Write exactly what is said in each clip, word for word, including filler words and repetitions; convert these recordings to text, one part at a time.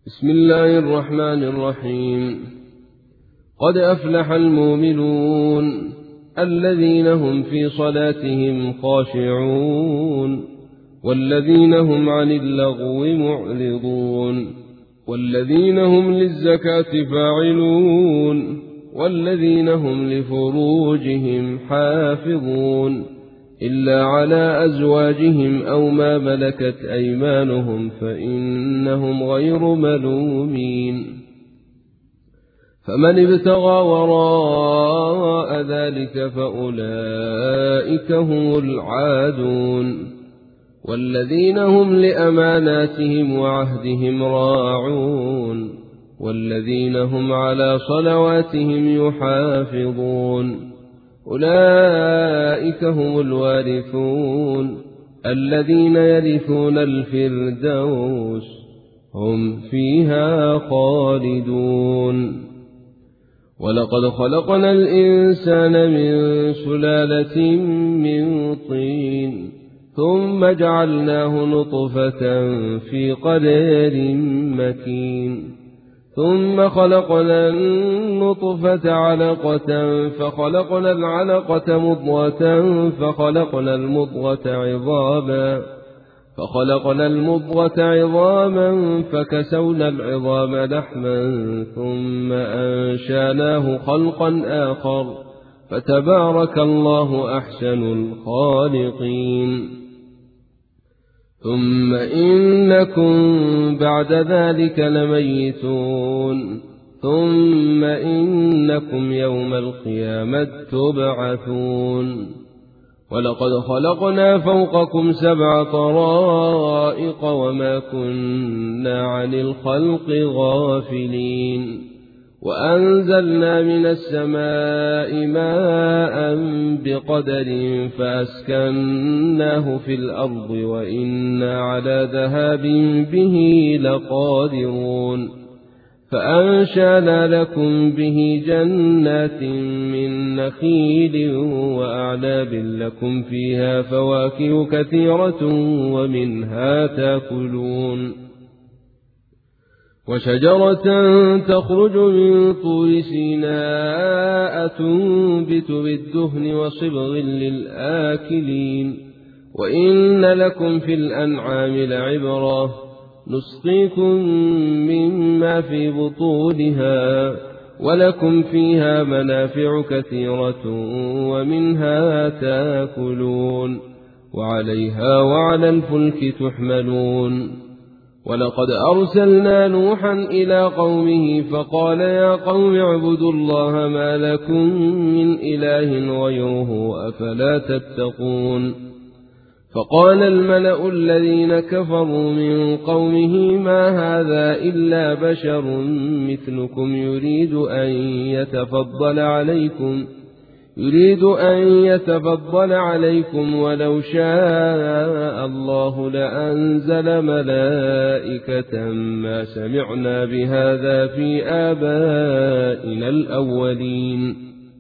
بسم الله الرحمن الرحيم. قد أفلح المؤمنون الذين هم في صلاتهم خاشعون والذين هم عن اللغو معرضون والذين هم للزكاة فاعلون والذين هم لفروجهم حافظون إلا على أزواجهم أو ما ملكت أيمانهم فإنهم غير ملومين. فمن ابتغى وراء ذلك فأولئك هم العادون والذين هم لأماناتهم وعهدهم راعون والذين هم على صلواتهم يحافظون أولئك هم الوارثون الذين يرثون الفردوس هم فيها خالدون. ولقد خلقنا الإنسان من سلالة من طين ثم جعلناه نطفة في قدر مكين ثم خلقنا النطفة علقة فخلقنا العلقة مضغة فخلقنا المضغة عظاما فخلقنا المضغة عظاما فكسونا العظام لحما ثم أنشأناه خلقا آخر فتبارك الله أحسن الخالقين. ثم إنكم بعد ذلك لميتون ثم إنكم يوم القيامة تبعثون. ولقد خلقنا فوقكم سبع طرائق وما كنا عن الخلق غافلين وأنزلنا من السماء ماء بقدر فأسكناه في الأرض وإنا على ذهاب به لقادرون. فأنشأنا لكم به جنات من نخيل وأعناب لكم فيها فواكه كثيرة ومنها تأكلون وشجرة تخرج من طور سيناء تنبت بالدهن وصبغ للآكلين وإن لكم في الأنعام لعبرة نسقيكم مما في بطونها ولكم فيها منافع كثيرة ومنها تأكلون وعليها وعلى الفلك تحملون. ولقد أرسلنا نوحا إلى قومه فقال يا قوم اعبدوا الله ما لكم من إله غيره أفلا تتقون. فقال الملأ الذين كفروا من قومه ما هذا إلا بشر مثلكم يريد أن يتفضل عليكم يريد أن يتفضل عليكم ولو شاء الله لأنزل ملائكة ما سمعنا بهذا في آبائنا الأولين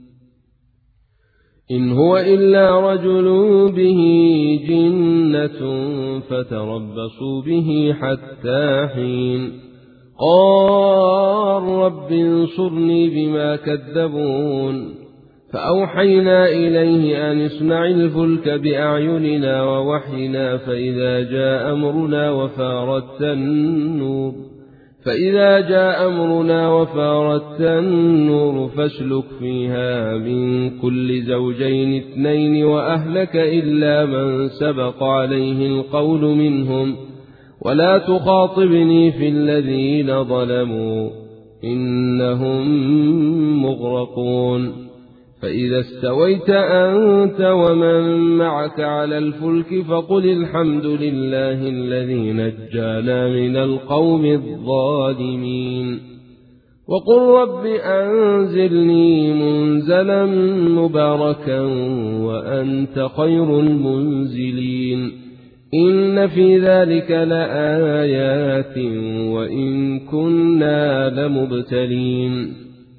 إن هو إلا رجل به جنة فتربصوا به حتى حين. قال رب انصرني بما كذبون فأوحينا إليه أن اصنع الفلك بأعيننا ووحينا فإذا جاء أمرنا وفارت النور فإذا جاء أمرنا وفارت النور فاسلك فيها من كل زوجين اثنين وأهلك إلا من سبق عليه القول منهم ولا تخاطبني في الذين ظلموا إنهم مغرقون. فإذا استويت أنت ومن معك على الفلك فقل الحمد لله الذي نجانا من القوم الظالمين وقل رب أنزلني منزلا مباركا وأنت خير المنزلين. إن في ذلك لآيات وإن كنا لمبتلين.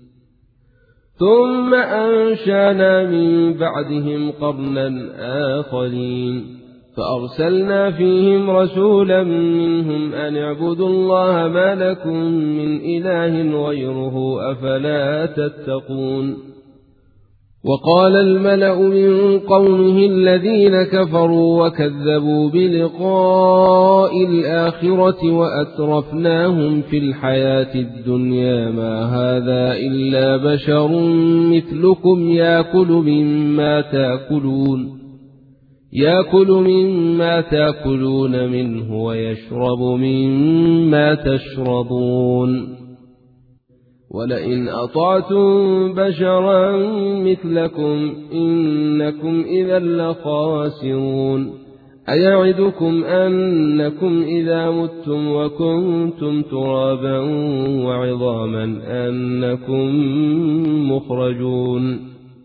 ثم أنشأنا من بعدهم قرنا آخرين فأرسلنا فيهم رسولا منهم أن اعبدوا الله ما لكم من إله غيره أفلا تتقون. وقال الملأ من قومه الذين كفروا وكذبوا بلقاء الآخرة وأترفناهم في الحياة الدنيا ما هذا إلا بشر مثلكم يأكل مما تأكلون يأكل مما تأكلون منه ويشرب مما تشربون ولئن أطعتم بشرا مثلكم إنكم إذا لخاسرون. أيعدكم أنكم إذا متم وكنتم ترابا وعظاما أنكم مخرجون.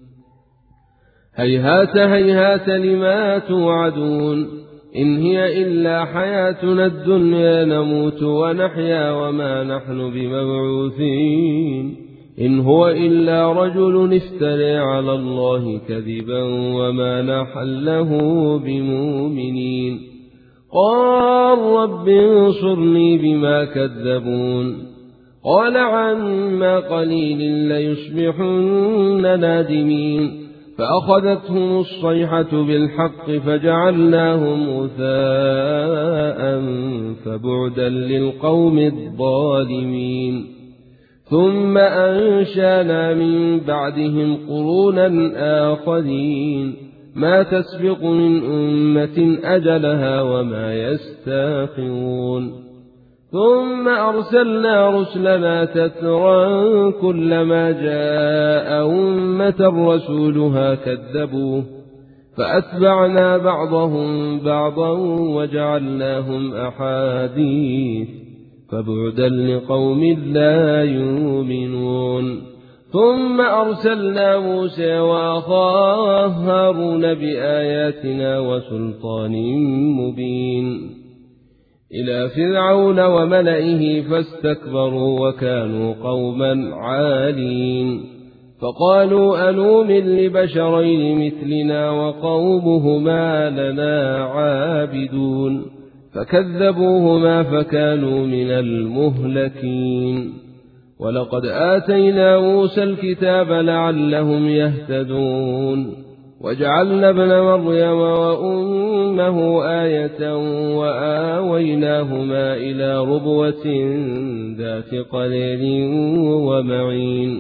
هيهات هيهات لما توعدون إن هي إلا حياتنا الدنيا نموت ونحيا وما نحن بمبعوثين إن هو إلا رجل افترى على الله كذبا وما نحن له بمؤمنين. قال رب انصرني بما كذبون قال عما قليل ليصبحن نادمين. فأخذتهم الصيحة بالحق فجعلناهم غثاء فبعدا للقوم الظالمين. ثم أنشأنا من بعدهم قرونا آخرين ما تسبق من أمة أجلها وما يستاخرون. ثم أرسلنا رسلنا تترى كلما جاء أمة رسولها كذبوه فأتبعنا بعضهم بعضا وجعلناهم أحاديث فبعدا لقوم لا يؤمنون. ثم أرسلنا موسى وأخاه هارون بآياتنا وسلطان مبين إلى فرعون وملئه فاستكبروا وكانوا قوما عالين. فقالوا أنؤمن لبشرين مثلنا وقومهما لنا عابدون فكذبوهما فكانوا من المهلكين. ولقد آتينا موسى الكتاب لعلهم يهتدون وجعلنا ابن مريم وأمه آية وآويناهما إلى ربوة ذات قرير ومعين.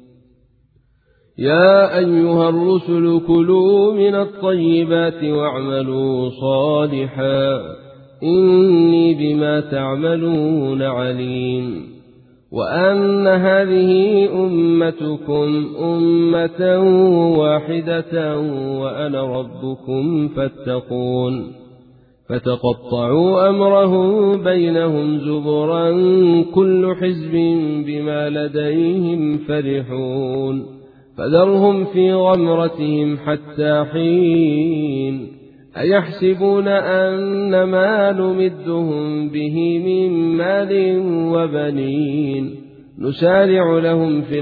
يا أيها الرسل كلوا من الطيبات واعملوا صالحا إني بما تعملون عليم. وأن هذه أمتكم أمة واحدة وأنا ربكم فاتقون. فتقطعوا أمرهم بينهم زبرا كل حزب بما لديهم فرحون. فذرهم في غمرتهم حتى حين. أيحسبون أن ما نمدهم به من مال وبنين نسارع لهم في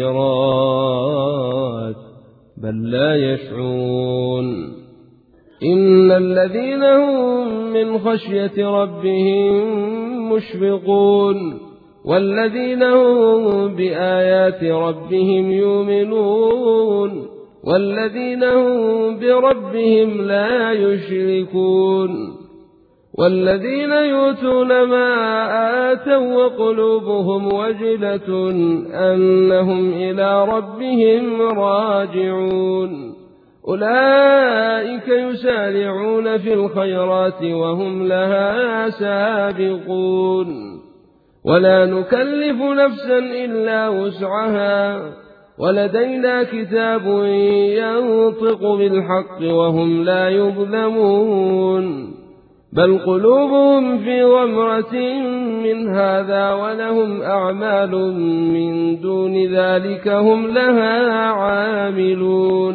الخيرات بل لا يشعرون. إن الذين هم من خشية ربهم مشفقون والذين هم بآيات ربهم يؤمنون والذين هم بربهم لا يشركون. والذين يؤتون ما آتوا وقلوبهم وجلة أنهم إلى ربهم راجعون أولئك يسارعون في الخيرات وهم لها سابقون. ولا نكلف نفسا إلا وسعها ولدينا كتاب ينطق بالحق وهم لا يظلمون. بل قلوبهم في غمرة من هذا ولهم أعمال من دون ذلك هم لها عاملون.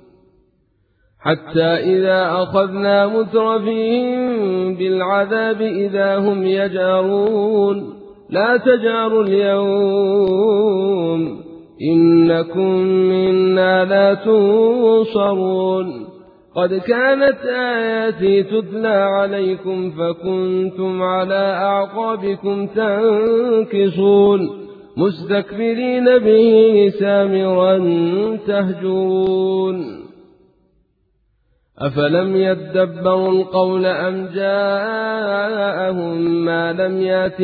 حتى إذا أخذنا مترفيهم بالعذاب إذا هم يجأرون لا تجأروا اليوم إنكم منا لا تنصرون. قد كانت آياتي تتلى عليكم فكنتم على أعقابكم تنكصون مستكبرين به سامرا تهجرون أفلم يدبروا القول أم جاءهم ما لم يأت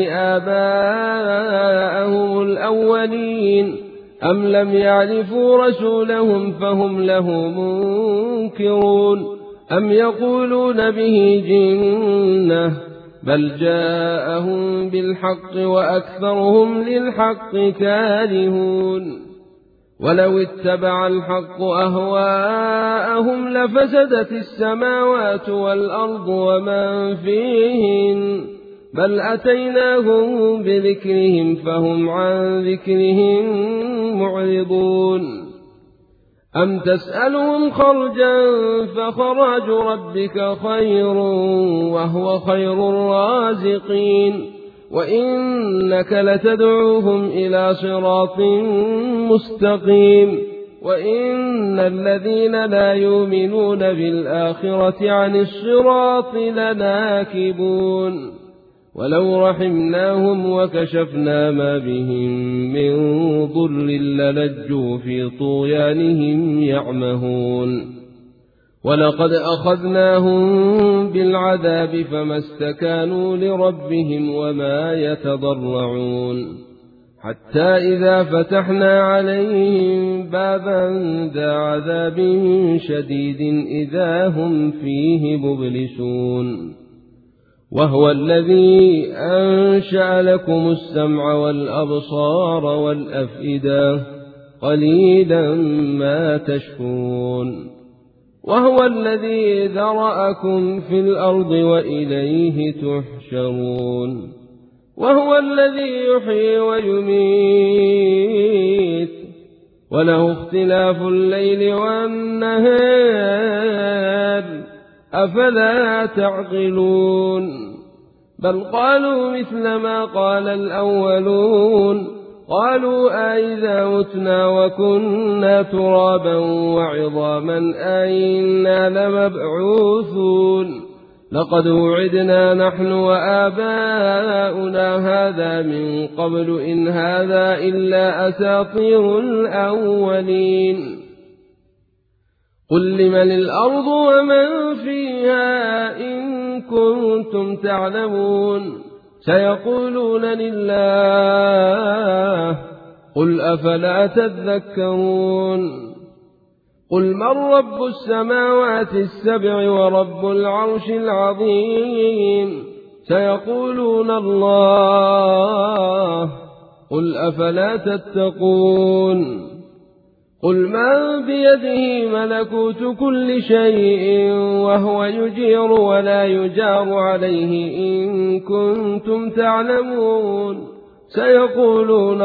آباءهم الأولين أم لم يعرفوا رسولهم فهم له منكرون أم يقولون به جنة بل جاءهم بالحق وأكثرهم للحق كارهون ولو اتبع الحق أهواءهم لفسدت السماوات والأرض ومن فيهن بل أتيناهم بذكرهم فهم عن ذكرهم معرضون أم تسألهم خرجا فخراج ربك خير وهو خير الرازقين وإنك لتدعوهم إلى صراط مستقيم وإن الذين لا يؤمنون بالآخرة عن الصراط لناكبون ولو رحمناهم وكشفنا ما بهم من ضر للجوا في طغيانهم يعمهون ولقد أخذناهم بالعذاب فما استكانوا لربهم وما يتضرعون حتى إذا فتحنا عليهم بابا ذا عذاب شديد إذا هم فيه مبلسون وهو الذي أنشأ لكم السمع والأبصار والأفئدة قليلا ما تشكرون وهو الذي ذرأكم في الأرض وإليه تحشرون وهو الذي يحيي ويميت وله اختلاف الليل والنهار أفلا تعقلون بل قالوا مثل ما قال الأولون قالوا أئذا متنا وكنا ترابا وعظاما أئنا لمبعوثون لقد وعدنا نحن وآباؤنا هذا من قبل إن هذا إلا أساطير الأولين قل لمن الأرض ومن فيها إن كنتم تعلمون سيقولون لله قل أفلا تذكرون قل من رب السماوات السبع ورب العرش العظيم سيقولون الله قل أفلا تتقون قل من بيده ملكوت كل شيء وهو يجير ولا يجار عليه إن كنتم تعلمون سيقولون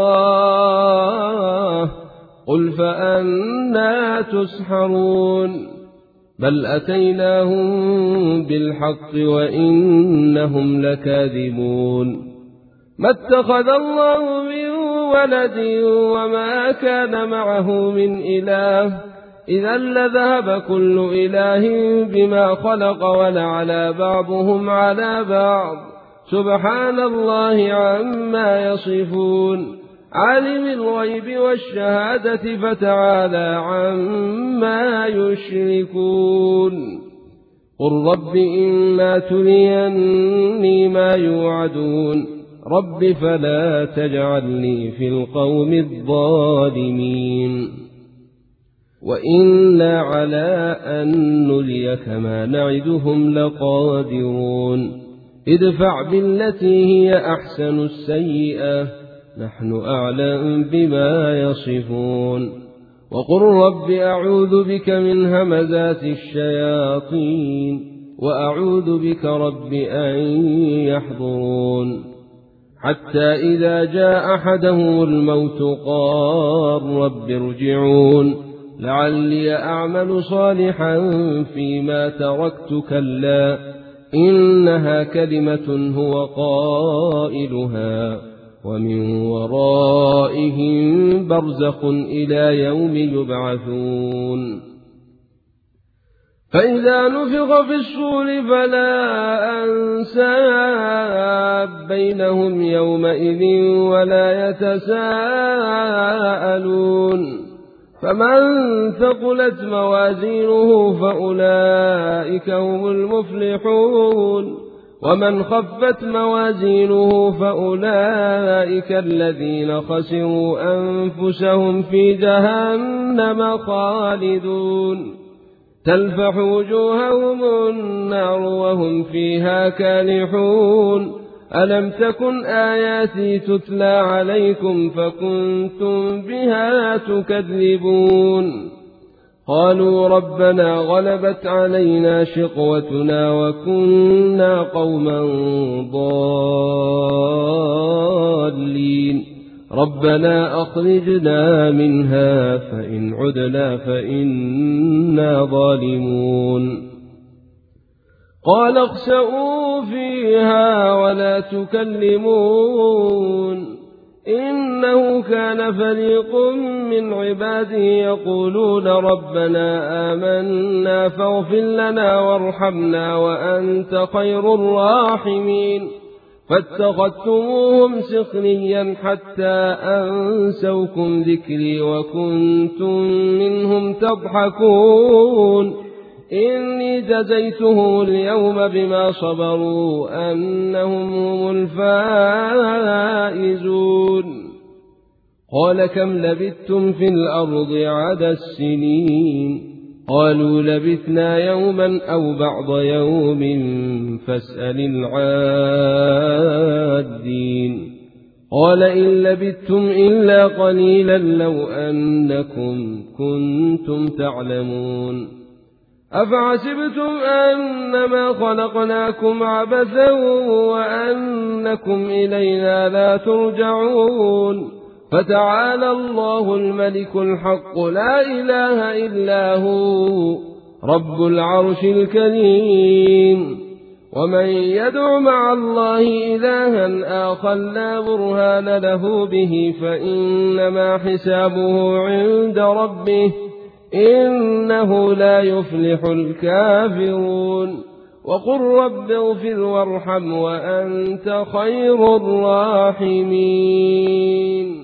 الله قل فأنى تسحرون بل أتيناهم بالحق وإنهم لكاذبون ما اتخذ الله من ولد وما كان معه من إله إذا لذهب كل إله بما خلق ولعلى بعضهم على بعض سبحان الله عما يصفون عالم الغيب والشهادة فتعالى عما يشركون قل رب إما تريني ما يوعدون رب فلا تجعلني في القوم الظالمين وإنا على أن نريك ما نعدهم لقادرون ادفع بالتي هي أحسن السيئة نحن أعلم بما يصفون وقل رب أعوذ بك من همزات الشياطين وأعوذ بك رب أن يحضرون حتى إذا جاء أحدهم الموت قال رب ارجعون لعلي أعمل صالحا فيما تركت كلا إنها كلمة هو قائلها ومن ورائهم برزخ إلى يوم يبعثون فإذا نفخ في الصور فلا أنساب بينهم يومئذ ولا يتساءلون فمن ثقلت موازينه فأولئك هم المفلحون ومن خفت موازينه فأولئك الذين خسروا أنفسهم في جهنم خالدون تلفح وجوههم النار وهم فيها كالحون ألم تكن آياتي تتلى عليكم فكنتم بها تكذبون قالوا ربنا غلبت علينا شقوتنا وكنا قوما ضالين ربنا أخرجنا منها فإن عدنا فإنا ظالمون قال اخسئوا فيها ولا تكلمون إنه كان فريق من عبادي يقولون ربنا آمنا فاغفر لنا وارحمنا وأنت خير الراحمين فاتخذتموهم سخريا حتى أنسوكم ذكري وكنتم منهم تضحكون إني جزيتهم اليوم بما صبروا أنهم هم الفائزون قال كم لبثتم في الأرض عدد السنين قالوا لبثنا يوما أو بعض يوم فاسأل العادين قال إن لبثتم إلا قليلا لو أنكم كنتم تعلمون أفعسبتم أنما خلقناكم عبثا وأنكم إلينا لا ترجعون فتعالى الله الملك الحق لا إله إلا هو رب العرش الكريم ومن يدع مع الله إلها آخر لا برهان له به فإنما حسابه عند ربه إنه لا يفلح الكافرون وقل رب اغفر وارحم وأنت خير الراحمين